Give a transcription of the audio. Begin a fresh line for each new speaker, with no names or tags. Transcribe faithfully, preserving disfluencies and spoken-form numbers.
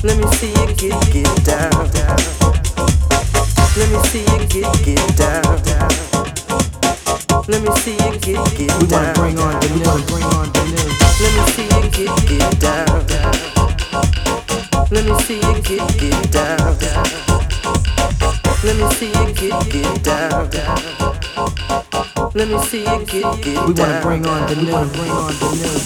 Let me see you get get down. Let me see you get get down. Let me see you get get down. We wanna bring on the new, bring on the new. Let me see you get get down. Let me see you get get down. Let me see you get get down. Let me see you get get down. We wanna bring on the new, bring on the new.